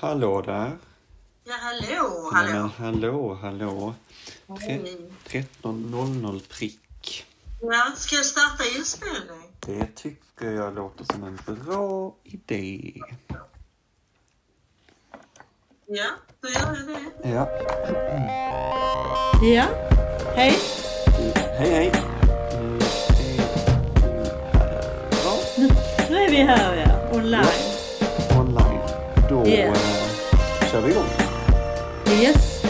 Hallå där. Ja, hallå, Nej, hallå. men hallå. Hej. 13.00 prick. Ja, ska jag starta inspelning? Det tycker jag låter som en bra idé. Ja, då gör jag det. Ja. Ja, hej. Hej. Ja, Nu är vi här, ja. Online. online. Då Yeah. kör vi igång. Yes.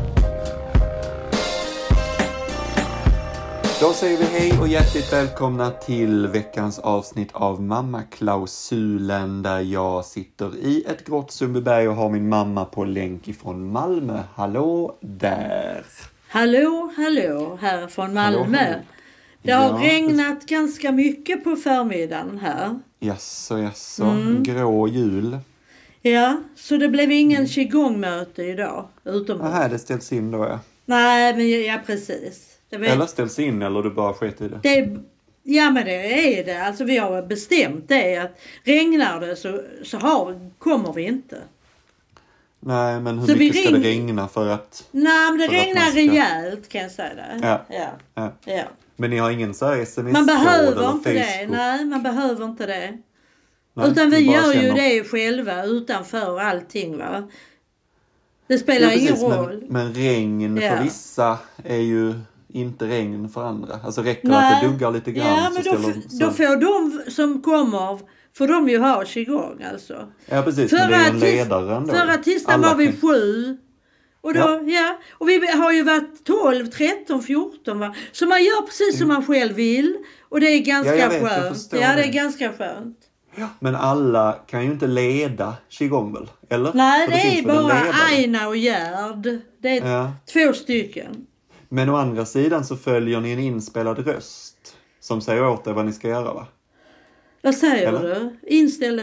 Då säger vi hej och hjärtligt välkomna till veckans avsnitt av Mammaklausulen, där jag sitter i ett grått Sundbyberg och har min mamma på länk ifrån Malmö. Hallå där! Hallå, här från Malmö. Hallå. Det har Ja, regnat ganska mycket på förmiddagen här. Jaså. Grå jul. Ja, så det blev ingen qigong-möte idag. Utomhus. Aha, det ställs in då, ja. Nej, men ja, precis. Eller ställs in, eller du bara skit i det? Ja, men det är det. Alltså vi har bestämt det att regnar det så kommer vi inte. Nej, men hur Så mycket ska det regna för att... Nej, men det för att regnar man ska- rejält, kan jag säga det. Ja. Ja. Men ni har ingen så här sms-kod Man behöver eller inte det. Facebook? Nej, man behöver inte det. Nej, Utan ni vi bara gör ju känner- det själva utanför allting, va. Det spelar Ja, ingen precis, roll. men regn Ja. för vissa är ju inte regn för andra. Alltså räcker Nej. att det duggar lite grann Ja, så men ställer då får de som kommer, får de ju ha qigong alltså. Ja, precis. Men det är ju en ledare ändå. Förra tisdagen Alla var vi kan- 7. Och då, ja. Och vi har ju varit 12, 13, 14, va. Så man gör precis som man själv vill. Och det är ganska jag vet, jag skönt. förstår Ja, det är det. ganska skönt. Men alla kan ju inte leda qigong väl? Eller? Nej, För det är finns väl en bara ledare? Aina och Gerd. Det är Ja. 2 stycken. Men å andra sidan så följer ni en inspelad röst som säger åt er vad ni ska göra, va? Vad säger Eller? du? Inställda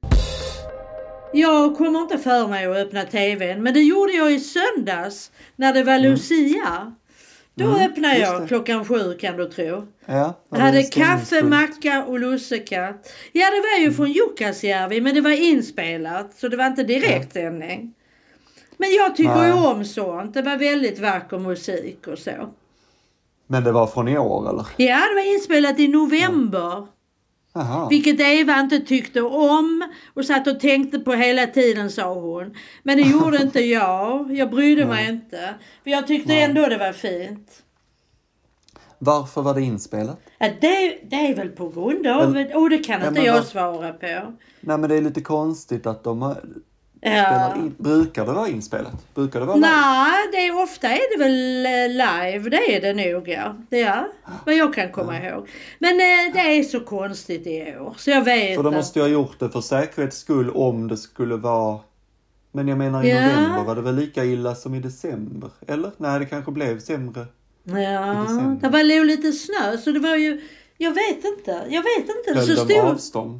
Jag kommer inte för mig att öppna tvn. Men det gjorde jag i söndags när det var Lucia. Då öppnade just jag det. klockan 7, kan du tro. Ja. Jag hade kaffe, macka och lussekatt. Ja, det var ju från Jukkasjärvi, men det var inspelat. Så det var inte direktsändning. Men jag tycker ju om sånt. Det var väldigt vacker musik och så. Men det var från i år, eller? Ja, det var inspelat i november. Jaha. Vilket Eva inte tyckte om. Och satt och tänkte på hela tiden, sa hon. Men det gjorde inte jag. Jag brydde mig inte. För jag tyckte ändå det var fint. Varför var det inspelat? Ja, det är väl på grund av... det kan inte men jag vad- svara på. Nej, men det är lite konstigt att de Ja. spelar in. Brukar det vara inspelat? Brukar det vara live? Nej, ofta är det väl live. Det är det nog, ja. Ja, vad jag kan komma ihåg. Men det är så konstigt i år. Så jag vet För de att... måste ju ha gjort det för säkerhets skull om det skulle vara... Men jag menar i Ja. november var det väl lika illa som i december? Eller? Nej, det kanske blev sämre. Ja, december. det var lite snö. Så det var ju... Jag vet inte. Höll Så de stor... avstånd?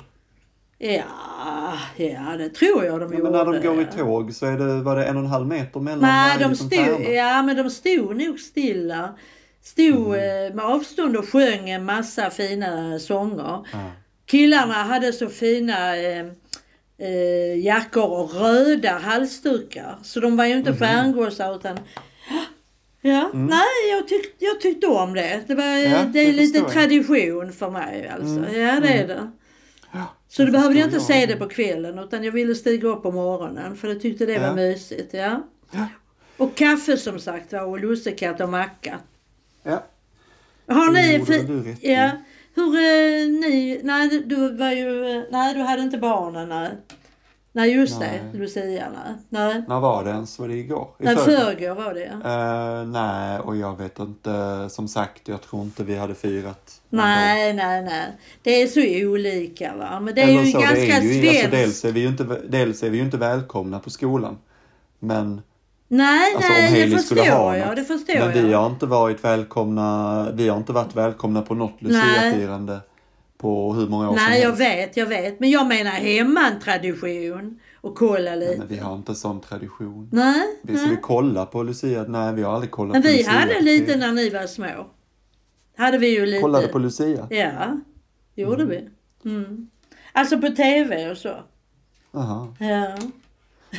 Ja, det tror jag de Ja, gjorde. men när de går i tåg så är det, var det 1,5 meter mellan Nej, varje de liten stod, tärna. ja, men de stod nog stilla. Med avstånd och sjöng en massa fina sånger. Ja. Killarna hade så fina jackor och röda halsdukar. Så de var ju inte stjärngossar utan... Ja, nej, jag tyckte om det. Det är det lite förstår jag. tradition för mig alltså. Ja, det är det. Så då behövde jag inte se det på kvällen utan jag ville stiga upp på morgonen för jag tyckte det var mysigt, ja. Och kaffe som sagt var och lussekatt och macka. Ja. Har Det ni... gjorde du rätt i. Ja. Hur ni... Nej, du var ju... Nej, du hade inte barnen, nej. Nej, just Nej. det. Lucia, nej. När var det ens? Var det igår? I Nej, förrgår? förrgår var det, ja. Nej, och jag vet inte. Som sagt, jag tror inte vi hade firat. någon dag. Nej. Det är så olika, va. Men det är Eller ju så, ganska det är ju, svenskt. alltså, dels är vi ju inte välkomna på skolan. Men Nej, alltså, om det Hailey skulle ha förstår jag. något. Det förstår men vi jag. har inte varit välkomna. Vi har inte varit välkomna på något Lucia-firande på hur många år som Nej, helst. jag vet. Men jag menar hemman-tradition. Och kolla lite. Men vi har inte sån tradition. Nej. Ska vi kolla på Lucia? Nej, vi har aldrig kollat Men på vi Lucia. hade lite när ni var små. Hade vi ju lite. Kollade på Lucia? Ja, gjorde vi. Mm. Alltså på tv och så. Aha. Ja.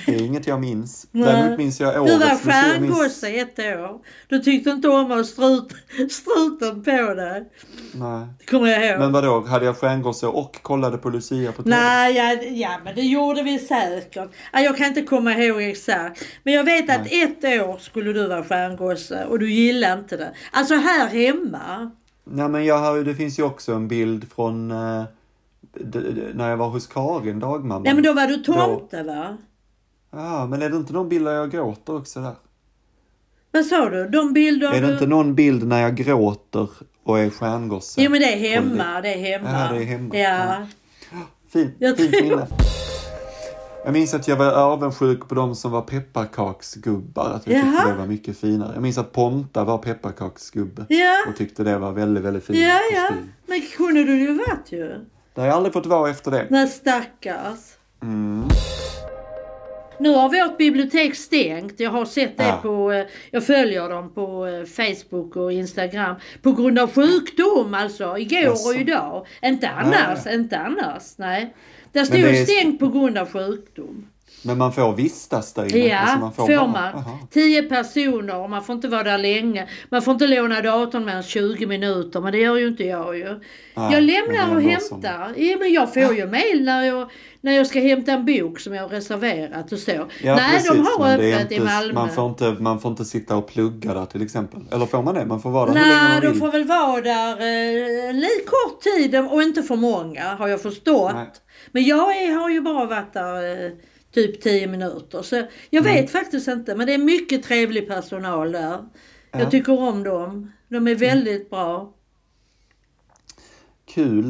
Det är inget jag minns. Nej. Däremot minns jag Du årets var museum. stjärngosse 1 år. Du tyckte inte om att struten på dig. Nej. Det kommer jag ihåg. Men vadå, hade jag stjärngosse och kollade på Lucia på TV? Nej, ja, men det gjorde vi säkert. Ja, jag kan inte komma ihåg exakt. Men jag vet att 1 år skulle du vara stjärngosse och du gillade inte det. Alltså här hemma. Nej, men det finns ju också en bild från när jag var hos Karin, dagmamma. Nej, men då var du tomte, va? Ja, men är det inte någon bild där jag gråter också där? Vad sa du? De bilder Är det inte någon bild när jag gråter och är stjärngosse? Jo, men det är hemma. Det är hemma. Ja, det är hemma. Ja. Fint minne. Jag minns att jag var avundsjuk på de som var pepparkaksgubbar. Att jag tyckte det var mycket finare. Jag minns att Ponta var pepparkaksgubbe. Ja. Och tyckte det var väldigt, väldigt fint. Ja. Men kunde du ju varit ju. Det har jag aldrig fått vara efter det. Nej, stackars. Mm. Nu har vårt bibliotek stängt. Jag har sett det jag följer dem på Facebook och Instagram. På grund av sjukdom alltså. Igår och idag. Inte annars. Nej. Där stod ju stängt på grund av sjukdom. Men man får vistas där inne? Ja, alltså får man. 10 personer och man får inte vara där länge. Man får inte låna datorn mer än 20 minuter, men det gör ju inte jag ju. Jag lämnar och hämtar. Ja, men jag får ju mejl när jag ska hämta en bok som jag har reserverat och så. Ja, nej, precis, de har öppet inte, i Malmö. Man får inte sitta och plugga där till exempel. Eller får man det? Man får vara där hur nej, länge man vill. de får väl vara där en kort tid och inte för många, har jag förstått. Nej. Men jag har ju bara varit där typ 10 minuter. Så jag vet faktiskt inte. Men det är mycket trevlig personal där. Ja. Jag tycker om dem. De är väldigt bra. Kul.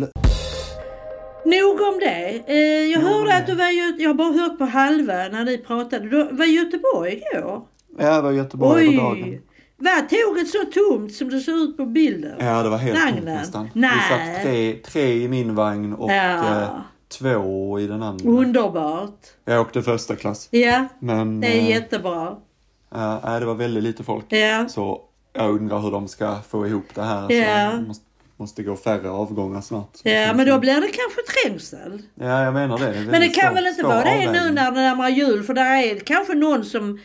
Nog om det. Jag hörde att du var jag har bara hört på halva när ni pratade. Du var i Göteborg igår. Ja, jag var i Göteborg över dagen. Var tåget så tomt som det såg ut på bilden? Ja, det var helt tomt nästan. Nej. Vi satt tre i min vagn och 2 i den andra. Underbart. Jag åkte första klass. Ja, men, det är jättebra. Det var väldigt lite folk. Ja. Så jag undrar hur de ska få ihop det här. Ja. Så måste gå färre avgångar snart. Ja, men då blir det kanske trängsel. Ja, jag menar det. Men det kan väl inte vara det nu när det närmar jul. För där är kanske någon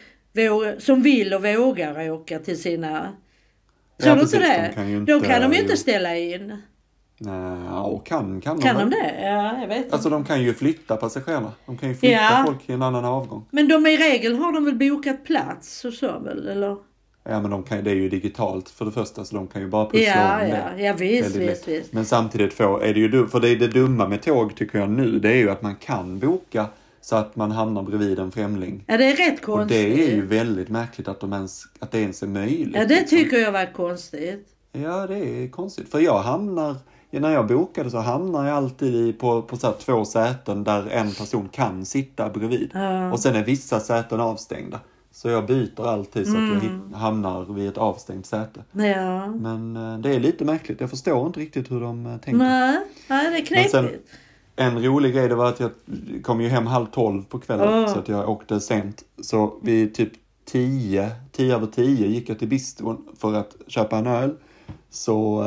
som vill och vågar åka till sina... Tror du inte det? Då kan de ju inte ställa in. Nej, och kan de det? Ja, jag vet inte. Alltså de kan ju flytta passagerarna. De kan ju flytta folk i en annan avgång. Men de i regel har de väl bokat plats och så väl, eller? Ja, men det är ju digitalt för det första, så de kan ju bara pussla om det. Ja, visst. Men samtidigt är det ju, för det dumma med tåg tycker jag nu, det är ju att man kan boka så att man hamnar bredvid en främling. Ja, det är rätt konstigt. Och det är ju väldigt märkligt att det ens är möjligt. Ja, det tycker jag var konstigt. Ja, det är konstigt. För när jag bokade så hamnar jag alltid på så här 2 säten där en person kan sitta bredvid. Och sen är vissa säten avstängda. Så jag byter alltid så att jag hamnar vid ett avstängt säte. Ja. Men det är lite märkligt. Jag förstår inte riktigt hur de tänker. Nej, det är knepigt. Sen, en rolig grej det var att jag kom ju hem 11:30 på kvällen. Så att jag åkte sent. Så vid typ 10:10 gick jag till bistron för att köpa en öl. Så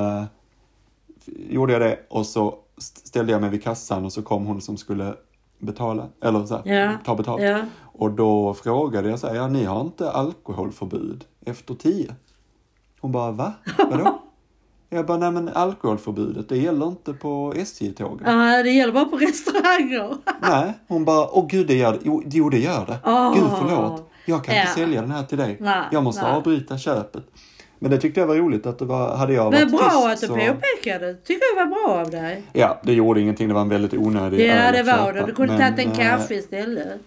gjorde jag det och så ställde jag mig vid kassan och så kom hon som skulle betala, eller så här, ta betalt. Ja. Och då frågade jag så här, ni har inte alkoholförbud efter 10? Hon bara, va? Vadå? Jag bara, nej men alkoholförbudet, det gäller inte på SJ-tågen. Ja, det gäller bara på restauranger. Nej, hon bara, gud det gör det. Jo, det gör det. Gud förlåt, jag kan inte sälja den här till dig. Jag måste avbryta köpet. Men det tyckte jag var roligt att det var, hade jag varit tyst. Men bra tyst, att du påpekade. Tycker jag var bra av dig. Ja, det gjorde ingenting. Det var en väldigt onödig öl det var det. Du kunde tagit en kaffe istället.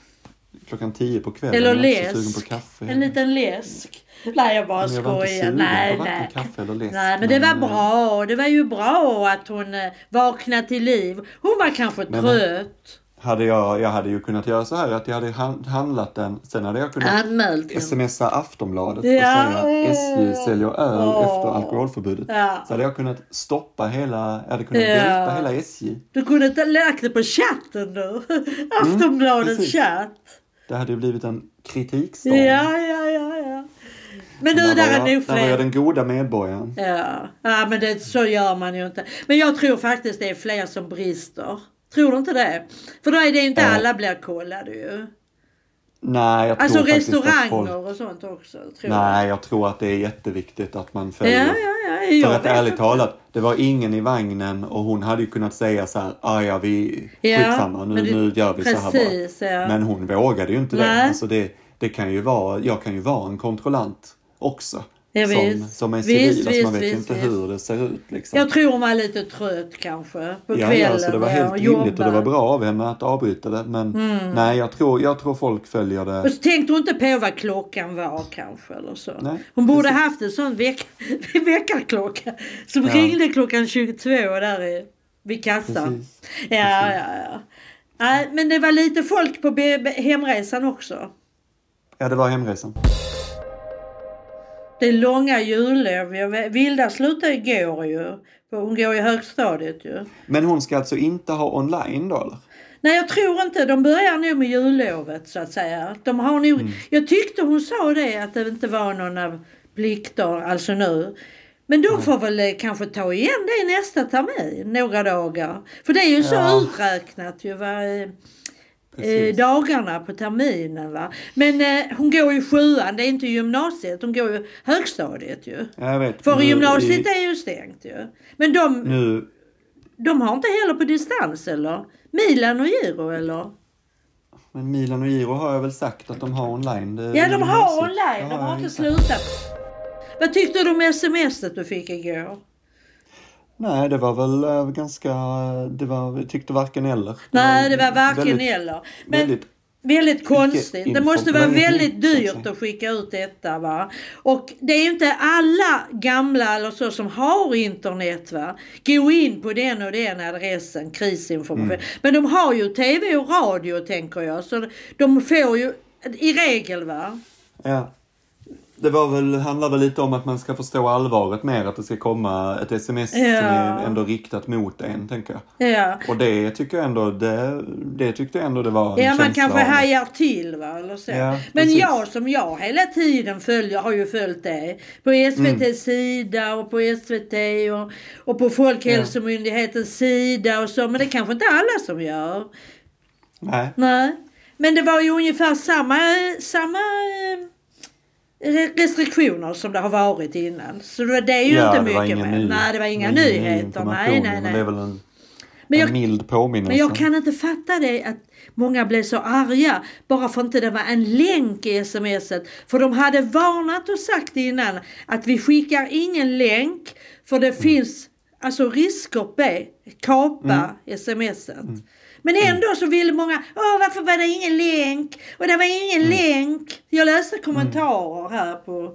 10 på kvällen. Eller läsk. På kaffe. En liten läsk. Nej, jag bara skojar. Nej. Kaffe eller läsk, nej, men det var bra. Det var ju bra att hon vaknade till liv. Hon var kanske trött. Jag hade ju kunnat göra så här att jag hade handlat den. Sen hade jag kunnat smsa Aftonbladet och säga SJ säljer öl efter alkoholförbudet. Så hade jag kunnat stoppa välta hela SJ. Du kunde inte lagt det på chatten då. Aftonbladets chatt. Det hade ju blivit en kritikstorm. Ja. Men nu där är nog fler. Där var jag den goda medborgaren. Ja, men så gör man ju inte. Men jag tror faktiskt det är fler som brister. Tror du inte det? För då är det inte alla blir kollade ju. Nej, jag Alltså tror faktiskt att restauranger folk... och sånt också. Tror Nej, jag tror att det är jätteviktigt att man följer. Ja. För att ärligt talat, det var ingen i vagnen och hon hade ju kunnat säga så här, skitsamma, nu gör vi precis, så här bara. Ja. Men hon vågade ju inte det. Alltså det kan ju vara, jag kan ju vara en kontrollant också. Ja, som är civil, visst, man vet ju inte hur det ser ut liksom. Jag tror hon var lite trött kanske på kvällen. Ja, så det var helt rimligt och det var bra av henne att avbryta det. Men nej, jag tror folk följer det. Och så tänkte hon inte på vad klockan var kanske eller så. Nej, hon borde haft en sån väckarklocka som ringde klockan 22 där vid kassan. Ja. Nej, men det var lite folk på hemresan också. Ja, det var hemresan. Det är långa jullov. Vilda slutade igår ju. Hon går i högstadiet ju. Men hon ska alltså inte ha online då eller? Nej, jag tror inte. De börjar nog med jullovet så att säga. De har nog... Jag tyckte hon sa det att det inte var några plikter alltså nu. Men de får väl kanske ta igen det nästa termin, några dagar. För det är ju så uträknat ju dagarna på terminen va. Men hon går ju 7:an, det är inte gymnasiet, hon går ju högstadiet ju. Jag vet. För gymnasiet är ju stängt ju. Men de har inte heller på distans eller? Milan och Giro eller? Men Milan och Giro har jag väl sagt att de har online. Ja, de har online, de har inte slutat. Vad tyckte du om sms:et du fick igår? Nej, det var väl ganska... jag tyckte varken eller. Nej, det var varken eller. Men väldigt konstigt. Det måste vara väldigt dyrt att skicka ut detta va. Och det är ju inte alla gamla eller så som har internet va. Gå in på den och den adressen, krisinformation. Men de har ju tv och radio tänker jag. Så de får ju i regel va. Ja. Det handlar väl lite om att man ska förstå allvaret mer. Att det ska komma ett sms som är ändå riktat mot en, tänker jag. Ja. Och det tycker jag ändå, det tyckte jag ändå det var en man kanske hajar till va, eller så. Ja, men jag hela tiden har ju följt det. På SVT:s sida och på SVT och på Folkhälsomyndighetens sida och så. Men det kanske inte alla som gör. Nej. Men det var ju ungefär samma restriktioner som det har varit innan. Så det är ju inte mycket mer. Nej, det var inga nyheter. Nej. Men det är väl en mild påminnelse. Men jag kan inte fatta det att många blev så arga bara för att inte det var en länk i sms:et. För de hade varnat och sagt innan att vi skickar ingen länk för det finns alltså risker på kapa sms:et. Men ändå så ville många, varför var det ingen länk? Och det var ingen länk. Jag läste kommentarer här på,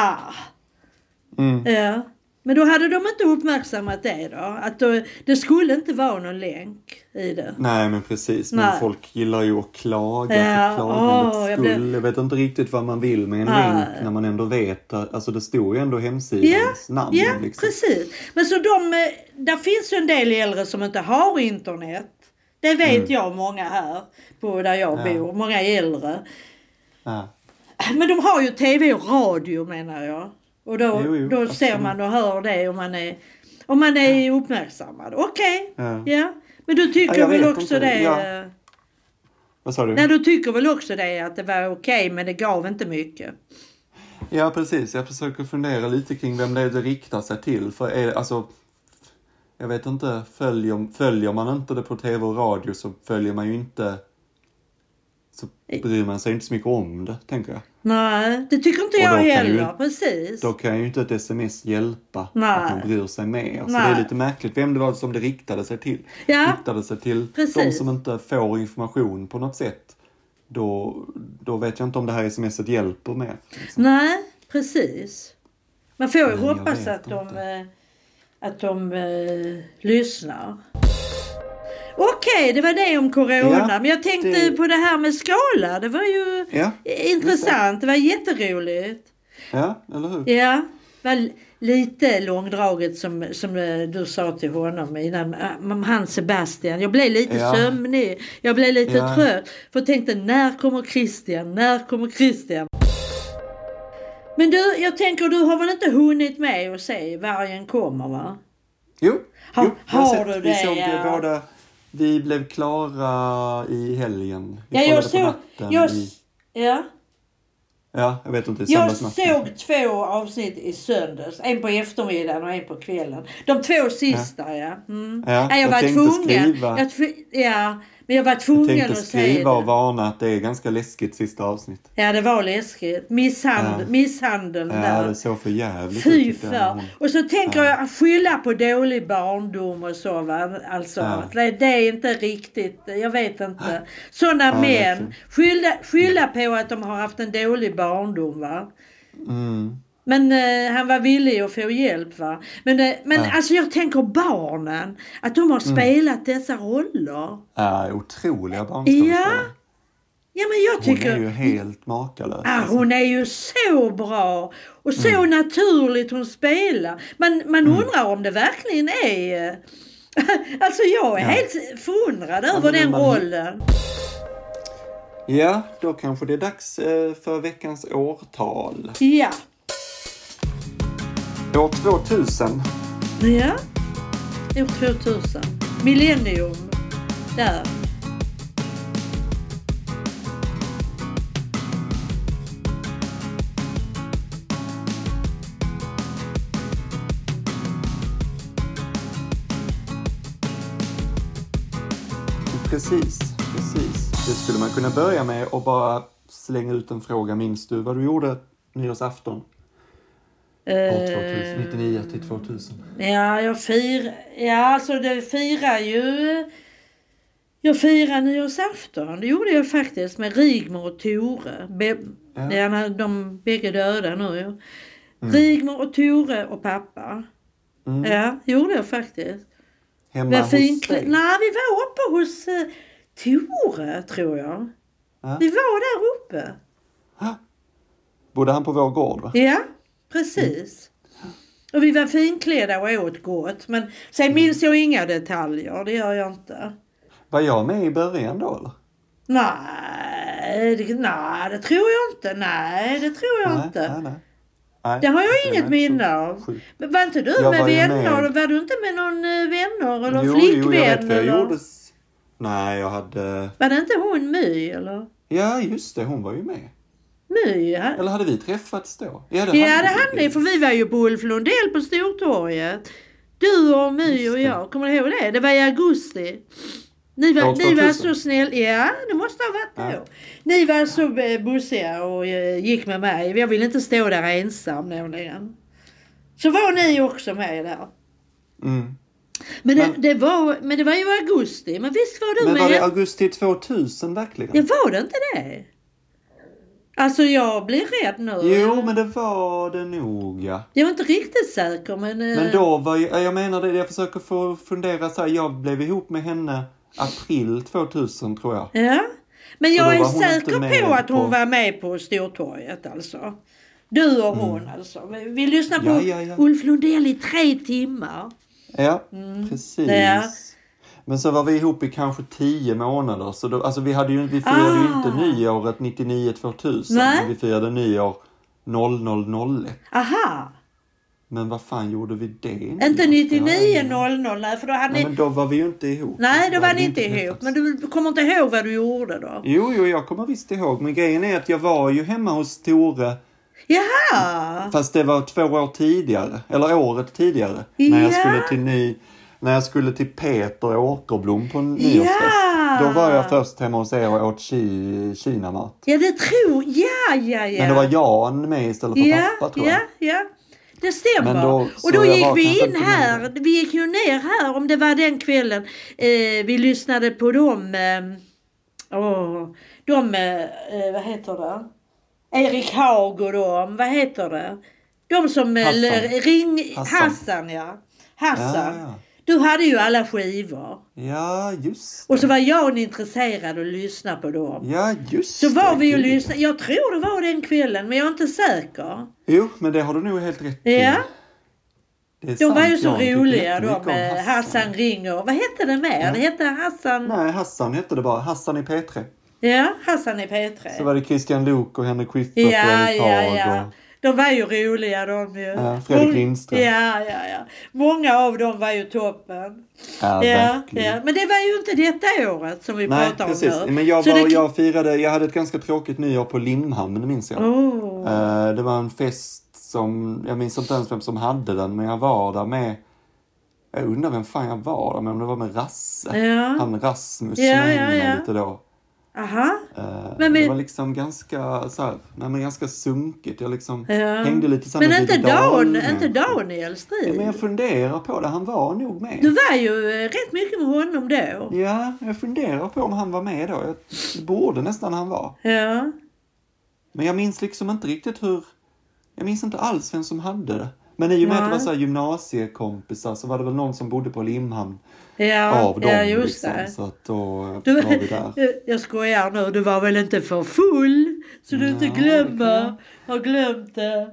Ja. Men då hade de inte uppmärksammat det då. Att det skulle inte vara någon länk i det. Nej, men precis. Men folk gillar ju att klaga för klagandets skull. Jag vet inte riktigt vad man vill med en länk när man ändå vet. Alltså det står ju ändå hemsidans namn. Ja, liksom. Precis. Men så där finns ju en del äldre som inte har internet. Det vet jag många här på där jag bor. Många äldre. Ja. Men de har ju tv och radio menar jag. Och då ser man och hör det om man är uppmärksammad. Okej. Ja. Men du tycker väl också det... Ja. Vad sa du? Nej, du tycker väl också det att det var okej, men det gav inte mycket. Ja, precis. Jag försöker fundera lite kring vem det riktar sig till. För jag vet inte, följer man inte det på tv och radio så följer man ju inte... Så bryr man sig inte så mycket om det, tänker jag. Nej, det tycker inte jag heller, precis. Då kan ju inte ett sms hjälpa att man bryr sig mer. Så det är lite märkligt vem det var som det riktade sig till. Ja, riktade sig till de som inte får information på något sätt. Då vet jag inte om det här smset hjälper mer. Liksom. Nej, precis. Man får ju hoppas att de lyssnar. Okej, det var det om corona. Men jag tänkte på det här med skala. Det var ju intressant. Det var jätteroligt. Ja, eller hur? Ja, det var lite långdraget som du sa till honom innan. Han Sebastian. Jag blev lite sömnig. Jag blev lite trött. För jag tänkte, när kommer Christian? Men du, jag tänker du har väl inte hunnit med att se Vargen kommer va? Jo. Har du det? Vi såg det båda. Vi blev klara i helgen. Ja. Ja, jag vet inte. Jag såg 2 avsnitt i söndags. En på eftermiddagen och en på kvällen. De 2 sista, ja. Ja, jag var tvungen. Men jag var tvungen att säga det. Jag tänkte skriva och varna att det är ganska läskigt sista avsnitt. Ja, det var läskigt. Misshandeln där. Ja, det såg för jävligt Fy ut. för. Och så tänker jag skylla på dålig barndom och så, va. Alltså, det är inte riktigt, jag vet inte. Sådana män, skylla på att de har haft en dålig barndom, va. Men han var villig att få hjälp, va. Men alltså jag tänker barnen, att de har spelat dessa roller. Ja, otroliga barnskådespelare. Ja, men jag tycker... Hon är ju helt makalös. Ja, hon är ju så bra. Och så naturligt hon spelar. Man undrar om det verkligen är... Alltså jag är helt förundrad över den rollen. Ja, då kanske det är dags för veckans årtal. Ja. År 2000. Ja. År 2000. Millennium. Där. Precis. Det skulle man kunna börja med och bara slänga ut en fråga. Minns du vad du gjorde nyårsafton? År 99 till 2000. Ja, alltså det firar ju... Jag firar nyårsafton. Det gjorde jag faktiskt med Rigmor och Tore. De bägge döda nu. Rigmor och Tore och pappa. Ja, gjorde jag faktiskt. Hemma hos dig? Nej, vi var uppe hos Tore, tror jag. Ja. Vi var där uppe. Bodde han på vår gård, va? Ja, precis. Och vi var finklädda och åt gott. Men sen minns jag inga detaljer, det gör jag inte. Var jag med i början då, eller? Nej, det tror jag inte. Nej, det tror jag inte. Nej, det har jag inget minne av. Men var inte du med vänner? Var du inte med någon vänner eller flickvän? Jo, jag vet vad jag eller? gjorde. Nej, jag hade... Var det inte hon My, eller? Ja, just det. Hon var ju med. My, ja. Eller hade vi träffats då? Ja, det hade ni. För vi var ju på Ulf Lundell på Stortorget. Du och My och jag. Kommer du ihåg det? Det var i augusti. Ni var så snäll. Ja, det måste ha varit då. Ni var så bussiga och gick med mig. Jag ville inte stå där ensam nämligen. Så var ni också med där. Men det var ju augusti. Men visst var du med? Men var det augusti 2000 verkligen? Ja, var det inte det? Alltså jag blir rädd nu. Jo, men det var det nog, ja. Jag är inte riktigt säker, men... Men då var jag menar det, jag försöker få fundera så här. Jag blev ihop med henne april 2000, tror jag. Ja, men jag är säker på att hon var med på Stortorget, alltså. Du och hon, alltså. Vi lyssnade på Ulf Lundell i 3 timmar. Ja, precis. Ja. Men så var vi ihop i kanske 10 månader. Så då, alltså vi firade ju inte nyåret 99-2000. Men vi firade nyår 0001. Aha. Men vad fan gjorde vi det? Inte 99-00, nej, för då hade men då var vi ju inte ihop. Nej, då var ni inte ihop. Men du kommer inte ihåg vad du gjorde då? Jo, jag kommer visst ihåg. Men grejen är att jag var ju hemma hos Tore. Jaha. Fast det var 2 år tidigare. Eller året tidigare. När jag skulle till Peter Åkerblom på nyårsfest. Då var jag först hemma hos er och åt Kina-mat. Ja, det tror jag. Men då var Jan med istället för pappa, tror jag. Ja. Det stämmer. Och då gick vi in här. Vi gick ju ner här, om det var den kvällen. Vi lyssnade på dem. Vad heter det? Erik Haag och dem. Vad heter det? De som Hassan, ja. Hassan. Ja. Du hade ju alla skivor. Ja, just det. Och så var jag intresserad att lyssna på dem. Ja, just så var vi och lyssnade. Jag tror det var den kvällen, men jag är inte säker. Jo, men det har du nog helt rätt i. Ja. De var ju så roliga då med Hassan ringer. Vad hette det mer? Ja. Det hette Hassan... Nej, Hassan hette det bara. Hassan i P3. Ja, Hassan i P3. Så var det Christian Luuk och Henrik Schyffert och Erik Haag. De var ju roliga de ju. Ja, Fredrik Lindström. Ja. Många av dem var ju toppen. Ja, verkligen. Ja. Men det var ju inte detta året som vi pratar om nu. Men jag hade ett ganska tråkigt nyår på Limhamn, minns jag. Det var en fest som, jag minns inte ens vem som hade den, men jag var där med, jag undrar vem fan jag var där med, om det var med Rasse. Ja. Han Rasmus som hängde lite då. Aha. Det var liksom ganska ganska sunkigt. Jag liksom hängde lite så. Men inte Daniel Strid. Ja, men jag funderar på det. Han var nog med. Du var ju rätt mycket med honom då. Ja, jag funderar på om han var med då. Det borde nästan han var. Ja. Men jag minns liksom inte riktigt jag minns inte alls vem som hade det. Men i och med att det var så här gymnasiekompisar så var det väl någon som bodde på Limhamn. Av dem just liksom. det. Så att då var vi där. Jag skojar nu, du var väl inte för full så du inte har glömt det.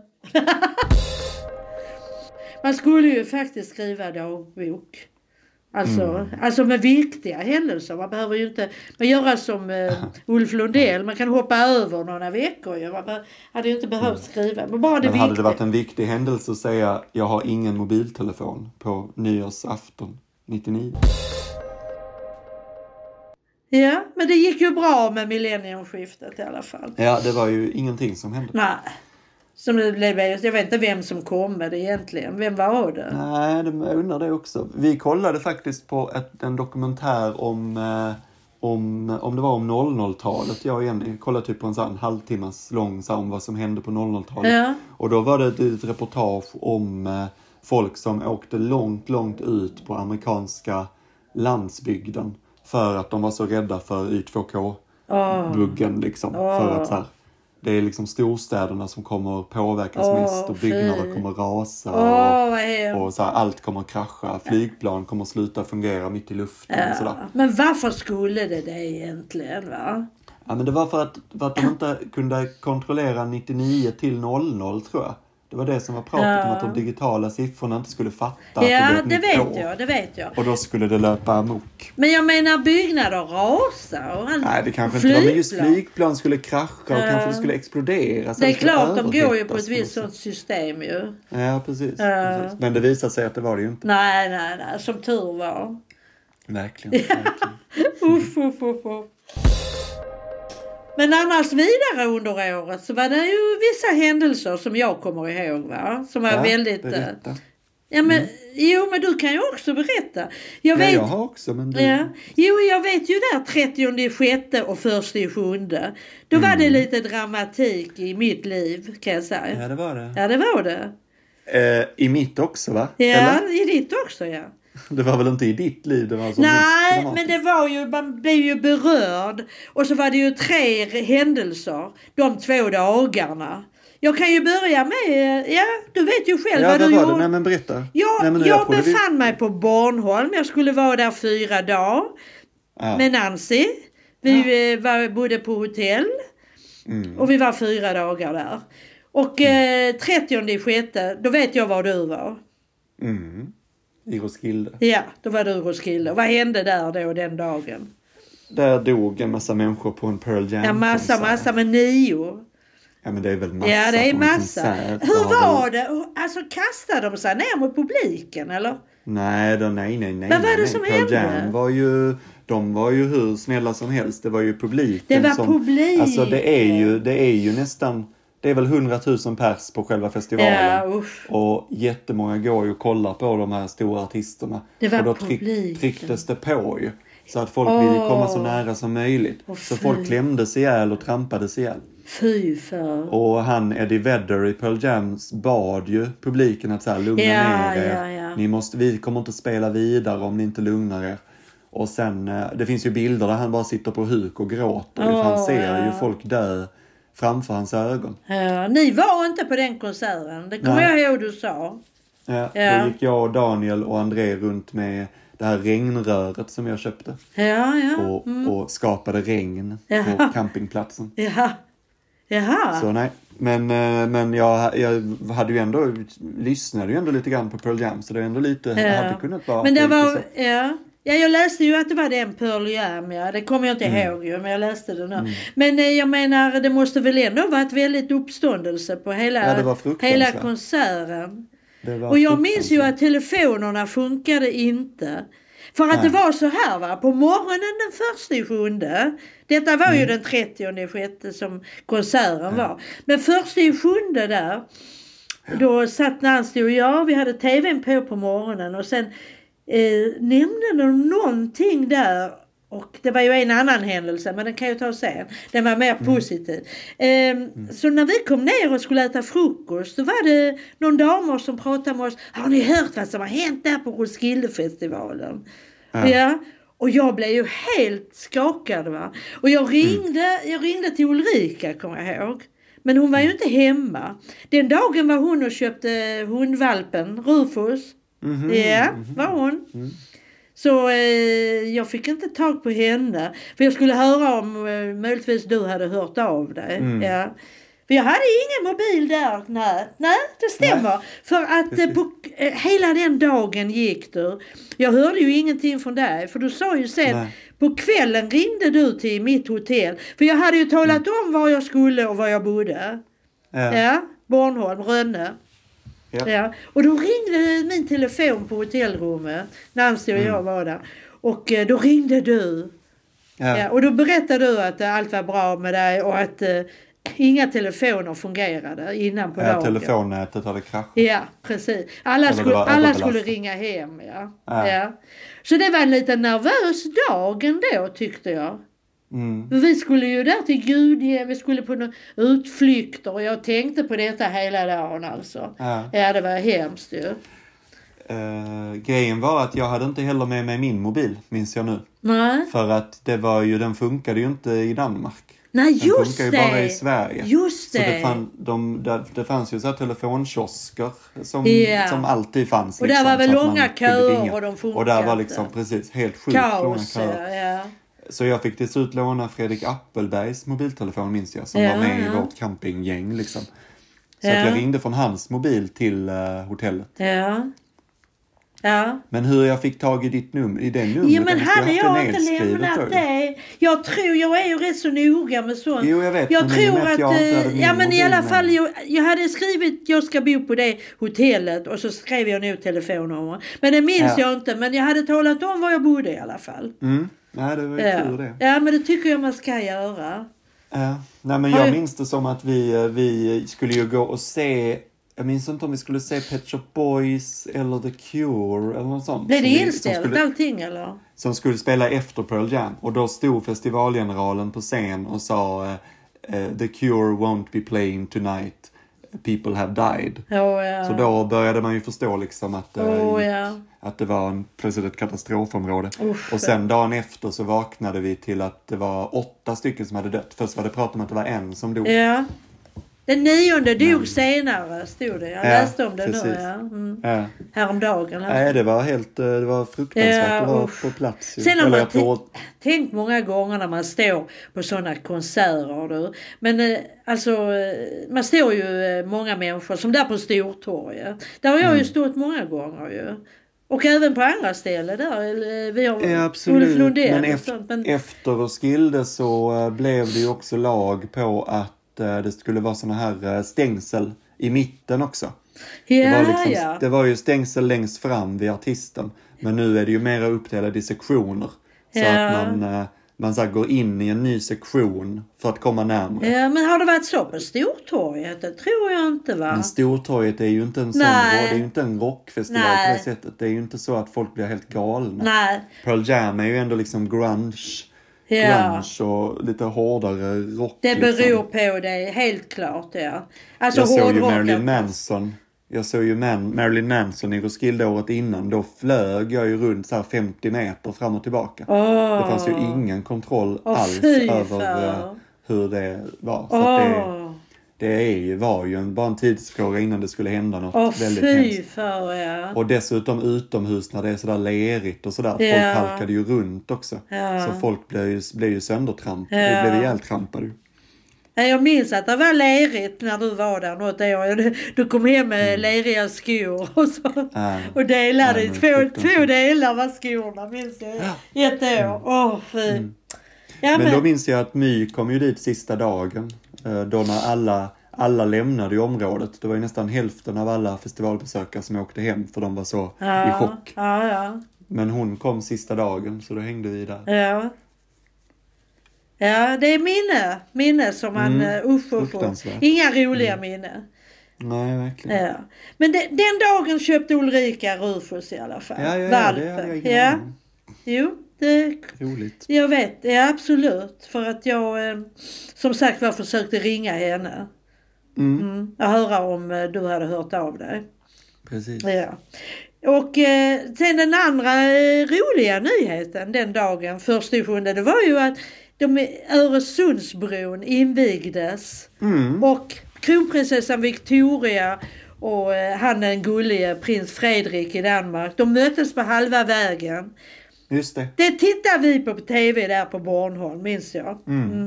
Man skulle ju faktiskt skriva dagbok. Alltså med viktiga händelser. Man behöver ju inte göra som Ulf Lundell. Man kan hoppa över några veckor. Man hade ju inte behövt skriva. Men hade det varit en viktig händelse att säga jag har ingen mobiltelefon på nyårsafton 99. Ja, men det gick ju bra med millenniumskiftet i alla fall. Ja, det var ju ingenting som hände. Nej. Som det blev, jag vet inte vem som kom med det egentligen. Vem var det? Nej, jag undrar det också. Vi kollade faktiskt på en dokumentär om det var om 00-talet. Jag kollade typ på en sån halvtimmas lång om vad som hände på 00-talet. Ja. Och då var det ett reportage om folk som åkte långt ut på amerikanska landsbygden. För att de var så rädda för Y2K-buggen liksom. För att så här, det är liksom storstäderna som kommer påverkas mest och byggnader kommer rasa och så här, allt kommer krascha. Flygplan kommer sluta fungera mitt i luften och sådär. Men varför skulle det egentligen, va? Ja, men det var för att de inte kunde kontrollera 99 till 00, tror jag. Det var det som var pratet om, att de digitala siffrorna inte skulle fatta att det vet jag. Och då skulle det löpa amok. Men jag menar byggnader rasar. Nej, det kanske inte var, men just flygplan skulle krascha och kanske det skulle explodera. Det är klart, de går ju på ett visst sånt system ju. Ja, precis. Men det visade sig att det var det ju inte. Nej, som tur var. Verkligen. Uff. Men annars vidare under året så var det ju vissa händelser som jag kommer ihåg, va? Som var väldigt... Berätta. Ja, men, men du kan ju också berätta. Jag har också, men du... Ja. Jag vet ju där 30/6 och 1/7. Då var det lite dramatik i mitt liv, kan jag säga. Ja, det var det. Ja, det var det. I mitt också, va? Ja, eller? I ditt också, ja. Det var väl inte i ditt liv det var så. Nej, men det var ju, man blev ju berörd. Och så var det ju 3 händelser de 2 dagarna. Jag kan ju börja med, du vet ju själv vad du gjorde. Nej, men berätta. Jag befann mig på Bornholm. Jag skulle vara där 4 dagar med Nancy. Vi bodde på hotell. Och vi var 4 dagar där. Och 30/6, då vet jag var du var. I Roskilde. Ja, då var du i Roskilde. Och vad hände där då den dagen? Där dog en massa människor på en Pearl Jam. Ja, massa med 9. Ja, men det är väl massa. Ja, det är massa. Hur var det? Alltså, kastade de sig ner mot publiken, eller? Nej. Vad var det som hände? Pearl Jam de var ju hur snälla som helst. Det var ju publiken. Det var publiken. Alltså, det är ju nästan... Det är väl 100 000 pers på själva festivalen. Ja, och jättemånga går ju och kollar på de här stora artisterna. Det var och då trycktes det på ju. Så att folk ville komma så nära som möjligt. Så folk klämdes ihjäl och trampades ihjäl. Fy för. Och Eddie Vedder i Pearl Jams bad ju publiken att så här, lugna ner er. Vi kommer inte spela vidare om ni inte lugnar er. Och sen, det finns ju bilder där han bara sitter på huk och gråter. Han ser ju folk dö framför hans ögon. Ja, ni var inte på den konserten. Det kommer jag ihåg du sa. Ja, då gick jag och Daniel och André runt med det här regnröret som jag köpte. Och skapade regn på campingplatsen. Jaha. Så nej. Men jag hade ju ändå lyssnade ju ändå lite grann på Pearl Jam, så det är ändå lite hade kunnat vara. Men det var Ja, jag läste ju att det var den Pearl Jam, ja. Det kommer jag inte ihåg ju, men jag läste det nu. Men jag menar, det måste väl ändå varit väldigt uppståndelse på hela konserten. Och jag minns ju att telefonerna funkade inte. För att det var så här, va. På morgonen den 1/7. Detta var ju den 30/6 som konserten var. Men 1/7 där. Då satt Nancy och jag. Vi hade tvn på morgonen. Och sen nämnde de någonting där. Och det var ju en annan händelse, men den kan jag ta sen. Den var mer positiv. Så när vi kom ner och skulle äta frukost, så var det någon damer som pratade med oss. Har ni hört vad som har hänt där på Roskildefestivalen? Ja. Och jag blev ju helt skakad, va. Och jag ringde till Ulrika, kommer jag ihåg. Men hon var ju inte hemma. Den dagen var hon och köpte hundvalpen, Rufus. Var hon. Så jag fick inte tag på henne. För jag skulle höra om möjligtvis du hade hört av dig. Ja. För jag hade ingen mobil där. Nej, det stämmer. Nej. För att på hela den dagen gick du. Jag hörde ju ingenting från dig. För du sa ju sen, på kvällen ringde du till mitt hotell. För jag hade ju talat om var jag skulle och var jag bodde. Ja, Bornholm, Rönne. Ja. Och då ringde min telefon på hotellrummet. Nancy och jag var där. Och då ringde du. Ja, och då berättade du att allt var bra med dig och att inga telefoner fungerade innan på dagen. Telefonnätet hade kraschat. Ja, precis. Alla skulle ringa hem. Ja. Så det var en lite nervös dag ändå, tyckte jag. Vi skulle ju där till Gudje, vi skulle på några utflykter och jag tänkte på detta hela dagen alltså. Ja, det var hemskt ju. Grejen var att jag hade inte heller med mig min mobil, minns jag nu. Nej. För att den funkade ju inte i Danmark. Nej, just det. Den funkar ju bara i Sverige. Just det. Så det fanns ju så här telefonkiosker som alltid fanns. Och där var väl långa köer och de funkade. Och där var liksom precis helt sjukt långa köer. Ja. Så jag fick till slut låna Fredrik Appelbergs mobiltelefon, minns jag, som var med i vårt campinggäng liksom. Så att jag ringde från hans mobil till hotellet. Ja. Men hur jag fick tag i ditt nummer, i den numret? Ja, men hade jag inte lämnat det? Jag är ju rätt så noga med sånt. Jo, jag vet. Jag tror att, men i alla fall, jag hade skrivit, jag ska bo på det hotellet och så skrev jag nog telefonnummer. Men det minns jag inte, men jag hade talat om var jag bodde i alla fall. Nej, det var ju tur det. Ja, men det tycker jag man ska göra. Nej, men jag minns det som att vi skulle ju gå och se. Jag minns inte om vi skulle se Pet Shop Boys eller The Cure eller något sånt. Blev det inställt allting eller? Som skulle spela efter Pearl Jam. Och då stod festivalgeneralen på scen och sa The Cure won't be playing tonight. People have died. Så då började man ju förstå liksom att det var plötsligt ett katastrofområde. Och sen dagen efter så vaknade vi till att det var 8 stycken som hade dött. Först var det prat om att det var en som dog. Ja. Den 9:e dog senare, stod det. Jag läste om det nu. Häromdagen. Nej, det var fruktansvärt att vara på plats. Sen har man tänkt många gånger när man står på sådana konserter. Men alltså, man står ju många människor, som där på Stortorget. Där har jag ju stått många gånger ju. Och även på andra ställen där. Vi har absolut. Men efter Roskilde så blev det ju också lag på att det skulle vara såna här stängsel i mitten också. Det var ju stängsel längst fram vid artisten. Men nu är det ju mera uppdelat i sektioner. Så att man så går in i en ny sektion för att komma närmare. Ja, men har det varit så på Stortorget? Det tror jag inte, va? Men Stortorget är ju inte en sån, det är ju inte en rockfestival på det sättet. Det är ju inte så att folk blir helt galna. Nej. Pearl Jam är ju ändå liksom grunge och lite hårdare rock. Det beror på det, helt klart. Alltså, jag såg ju Marilyn Manson i Roskilde året innan. Då flög jag ju runt så här 50 meter fram och tillbaka. Det fanns ju ingen kontroll alls över hur det var. Så det var ju bara en tidsfråga innan det skulle hända något väldigt hemskt. Och dessutom utomhus när det är sådär lerigt och sådär. Folk halkade ju runt också. Så folk blev ju söndertrampade. Det blev ihjältrampade. Jag minns att det var lerigt när du var där något år. Du kom hem med leriga skor och så. Och delade i två delar var skorna, minns jag. Ett år. Fy. Ja, men då minns jag att My kom ju dit sista dagen. Då när alla lämnade i området. Det var ju nästan hälften av alla festivalbesökare som åkte hem. För de var så i chock. Ja. Men hon kom sista dagen, så då hängde vi där. Ja, det är minne som man inga roliga minnen. Nej, verkligen. Ja. Men den dagen köpte Ulrika Rufus i alla fall. Ja, valpen. det är Jo, det roligt. Jag vet, ja, absolut. För att jag som sagt var försökte ringa henne. Jag hörde om du hade hört av dig. Precis. Ja. Och sen den andra roliga nyheten den dagen, 1/7, det var ju att Öresundsbron invigdes. Och kronprinsessan Victoria och han den gullige prins Fredrik i Danmark, de möttes på halva vägen. Just det. Det tittar vi på tv där på Bornholm, minns jag.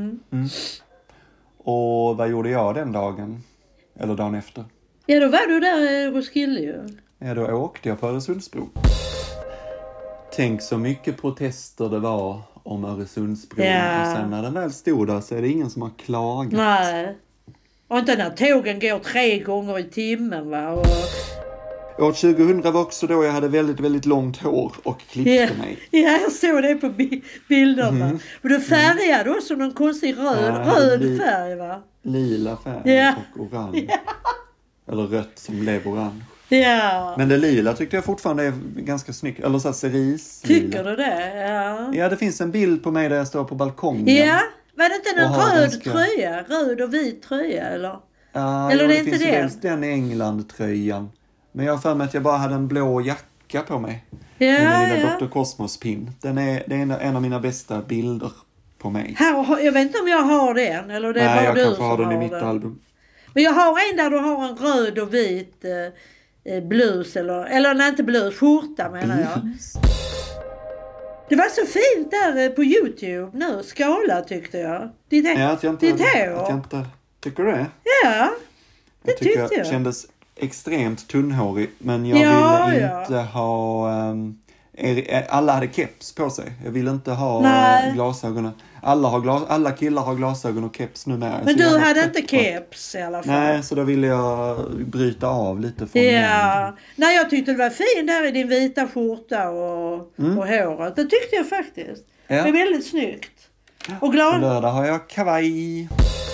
Och vad gjorde jag den dagen? Eller dagen efter? Ja, då var du där hos Roskilde ju. Ja, då åkte jag på Öresundsbron. Tänk så mycket protester det var om Öresundsbron. Ja. Och sen när den väl stod där så är det ingen som har klagat. Nej. Och inte när tågen går 3 gånger i timmen, va? Och... År 2000 var också då jag hade väldigt, väldigt långt hår och klippte mig. Ja, jag såg det på bilderna. Och du färgade också någon konstig röd färg, va? Lila färg och orange. Eller rött som blev orange. Ja. Men det lila tyckte jag fortfarande är ganska snyggt. Eller så här cerise. Tycker du det? Ja. Ja, det finns en bild på mig där jag står på balkongen. Ja, var det inte en röd ganska... tröja? Röd och vit tröja, eller? Ja, eller det inte finns det? dels den England-tröjan. Men jag har för mig att jag bara hade en blå jacka på mig. Ja, med min lilla Dr. Cosmos-pin. Det är en av mina bästa bilder på mig. Jag vet inte om jag har den. Eller det är Nej, bara jag du kanske har som den i mitt album. Men jag har en där du har en röd och vit blus. Eller nej, inte blus, skjorta menar jag. Det var så fint där på YouTube nu. Skala tyckte jag. Ditt hår. Tycker du det? Ja, det tyckte jag. Jag kändes extremt tunnhårig. Men jag ville inte ha... alla hade keps på sig. Jag ville inte ha glasögonen. Alla killar har glasögon och keps nu med. Men du hade inte keps i alla fall. Nej, så då ville jag bryta av lite från Nej, jag tyckte det var fint där i din vita skjorta och håret. Det tyckte jag faktiskt. Det är väldigt snyggt. Och glad. På lördag har jag kavaj.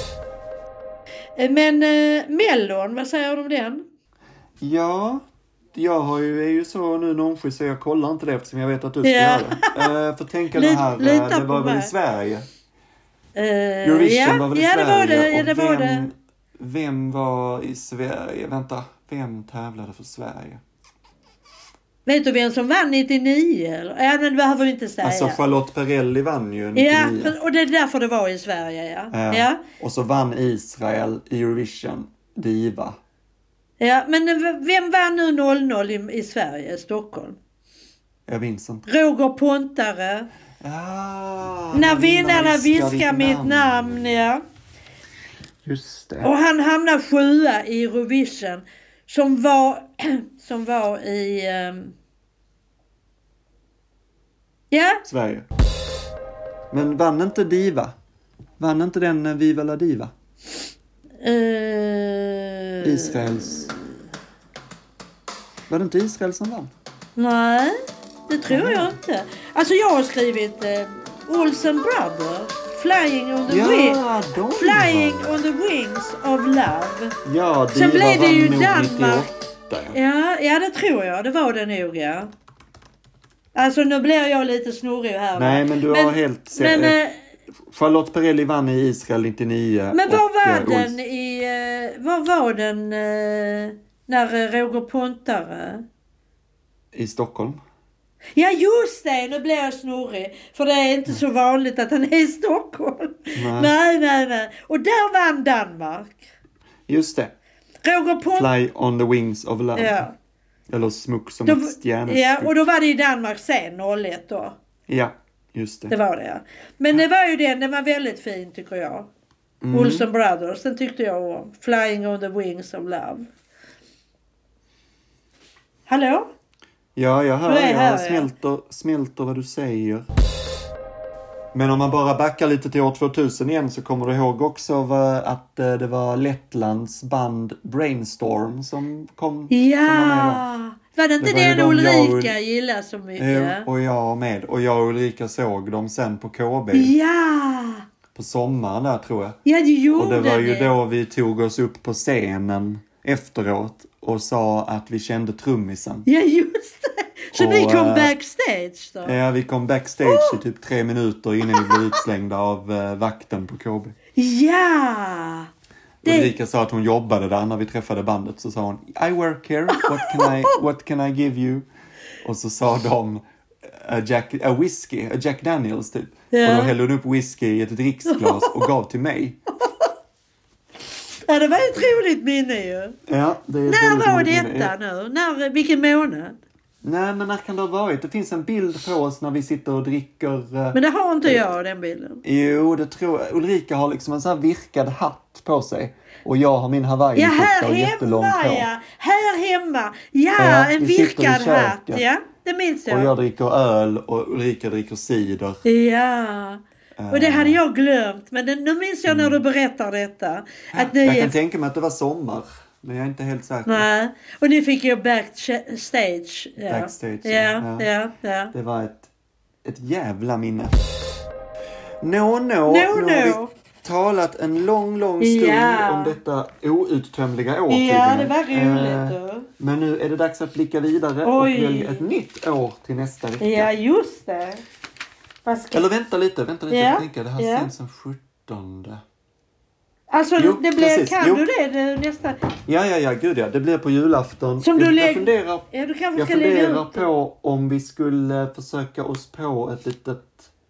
Men Mellon, vad säger du om den? Ja, jag är ju så nu nonchalant så jag kollar inte det eftersom jag vet att du ska göra det. För tänka det här, det var väl i Sverige? Eurovision var väl i Sverige? Det var det. Vem var i Sverige? Vänta, vem tävlade för Sverige? Vet du vem som vann 99? Eller? Ja, men det behöver vi inte säga. Alltså Charlotte Perrelli vann ju 99. Ja, och det är därför det var i Sverige, ja. Och så vann Israel i Eurovision, Diva. Ja, men vem vann nu 00 i Sverige, Stockholm? Jag minns inte. Roger Pontare. När vinnarna viskar mitt namn, ja. Just det. Och han hamnade 7:a i Eurovision. Som var i... Sverige. Men vann inte Diva? Vann inte den Viva la Diva? Israels... Var det inte Israel som vann? Nej, det tror jag inte. Alltså jag har skrivit Olsen Brothers, Flying on the Wings of Love. Ja, sen blev det ju Danmark. 98. Ja, det tror jag. Det var det nog, ja. Alltså nu blir jag lite snurrig här. Nej, men du har helt... Charlotte Perrelli vann i Israel 99. Men var var den när Roger Pontare? I Stockholm. Ja, just det. Nu blir jag snurrig. För det är inte så vanligt att han är i Stockholm. Nej. Och där vann Danmark. Just det. Fly on the Wings of Love. Ja. Eller Smuk som ett stjärnskott. Ja, och då var det i Danmark sen 01 då. Ja, just det. Det var det, ja. Men det var ju den var väldigt fin tycker jag. Olsen Brothers, den tyckte jag om. Flying on the wings of love. Hallå? Ja, jag hör. här, Smälter vad du säger. Men om man bara backar lite till år 2000 igen så kommer du ihåg också att det var Lettlands band Brainstorm som kom. Ja, var det inte den Ulrika gillade så mycket? Och jag med. Och jag och Ulrika såg dem sen på KB. Ja! På sommaren där tror jag. Ja, det gjorde Och det var ju då vi tog oss upp på scenen efteråt och sa att vi kände trummisen. Ja, just det. Så vi kom backstage då? Ja, vi kom backstage i typ 3 minuter innan vi blev utslängda av vakten på KB. Ja! Ulrika sa att hon jobbade där när vi träffade bandet. Så sa hon, I work here, what can I give you? Och så sa de a whisky, a Jack Daniels typ. Ja. Och då hällde hon upp whisky i ett dricksglas och gav till mig. Ja, det var ett roligt minne ju. Ja, det är när var detta nu? Vilken månad? Nej, men när kan det ha varit? Det finns en bild på oss när vi sitter och dricker. Men det har inte jag, den bilden. Jo, det tror jag. Ulrika har liksom en sån här virkad hatt på sig. Och jag har min Hawaii-skjorta och jättelångt hår. Ja, här hemma. Ja, en virkad hatt. Ja, det minns jag. Och jag dricker öl och Ulrika dricker cider. Ja. Och det hade jag glömt. Men nu minns jag när du berättar detta. Att jag kan tänka mig att det var sommar. Men jag är inte helt säker. Nej. Och ni fick ju backstage. Ja. Backstage. Ja. Det var ett jävla minne. Nu har vi talat en lång stund om detta outtömliga år. Ja, det var roligt. Men nu är det dags att blicka vidare och välja ett nytt år till nästa vecka. Ja, just det. Eller vänta lite. Jag tänker det här sen som 17. Alltså, det blir, kan du det nästa? Ja, gud ja. Det blir på julafton. Som jag funderar, du kanske jag ska lägga funderar ut på om vi skulle försöka oss på ett litet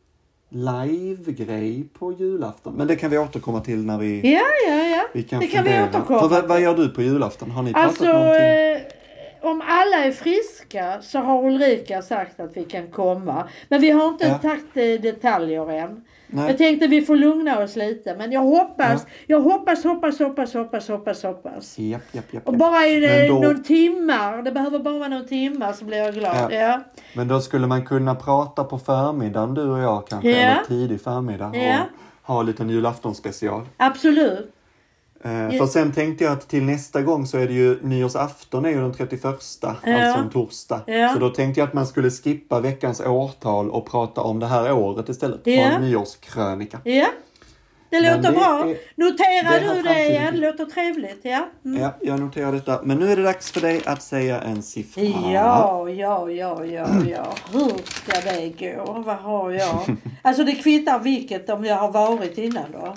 live-grej på julafton. Men det kan vi återkomma till när vi... Ja. Vi kan det kan vi återkomma. För vad gör du på julafton? Har ni pratat någonting? Om alla är friska så har Ulrika sagt att vi kan komma. Men vi har inte tagit detaljer än. Nej. Jag tänkte vi får lugna oss lite. Men jag hoppas. Japp. Och bara är det någon timmar. Det behöver bara vara någon timmar så blir jag glad. Ja. Men då skulle man kunna prata på förmiddagen, du och jag kanske. Eller tidig förmiddag. Och ha en liten julaftonsspecial. Absolut. För sen tänkte jag att till nästa gång så är det ju nyårsafton är ju den 31. Alltså en torsdag. Så då tänkte jag att man skulle skippa veckans årtal och prata om det här året istället. För en nyårskrönika. Ja, det låter bra. Noterar du det? Ja, det låter trevligt. Ja, ja, jag noterar detta. Men nu är det dags för dig att säga en siffra. Ja. Hur ska det gå? Vad har jag? Alltså det kvittar vilket om jag har varit innan då.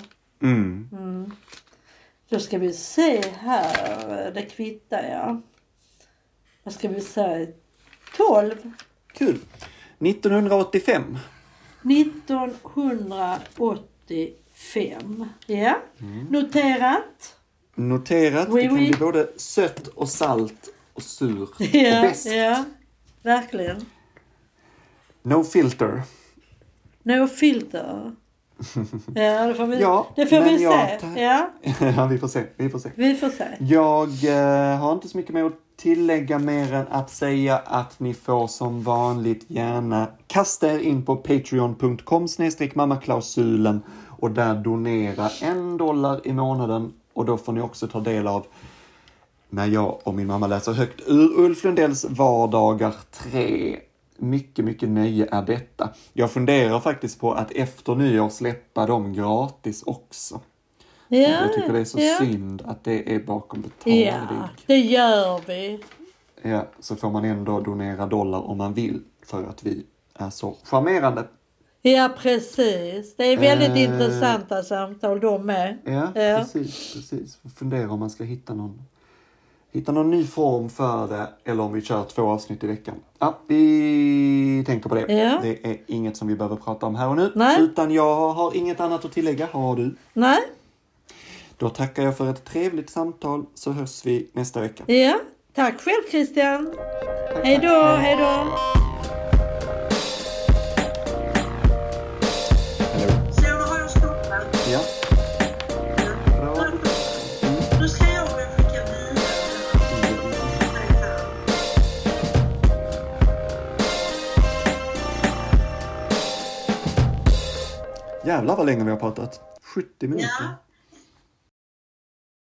Då ska vi se här. Det kvittar jag. Vad ska vi säga? 12. Kul. 1985. 1985. Ja. Noterat. Det kan bli både sött och salt och sur och bäst. Ja, verkligen. No filter. Ja, det får vi, vi se. Ja, vi får se. Jag har inte så mycket mer att tillägga mer än att säga att ni får som vanligt gärna kasta er in på patreon.com/mammaklausulen och där donera $1 i månaden. Och då får ni också ta del av när jag och min mamma läser högt ur Ulf Lundells vardagar 3. Mycket nöje är detta. Jag funderar faktiskt på att efter nyår släppa dem gratis också. Ja, jag tycker det är så synd att det är bakom betalning. Ja, det gör vi. Ja, så får man ändå donera $1 om man vill för att vi är så charmerande. Ja, precis. Det är väldigt intressanta samtal de med. Ja, precis. Fundera om man ska hitta någon ny form för det eller om vi kör 2 avsnitt i veckan. Ja, vi tänker på det. Ja. Det är inget som vi behöver prata om här och nu. Nej. Utan jag har inget annat att tillägga. Har du? Nej. Då tackar jag för ett trevligt samtal så hörs vi nästa vecka. Ja, tack själv Christian. Hej då. Så då har jag stoppat. Ja. Jävlar vad länge vi har pratat. 70 minuter. Ja,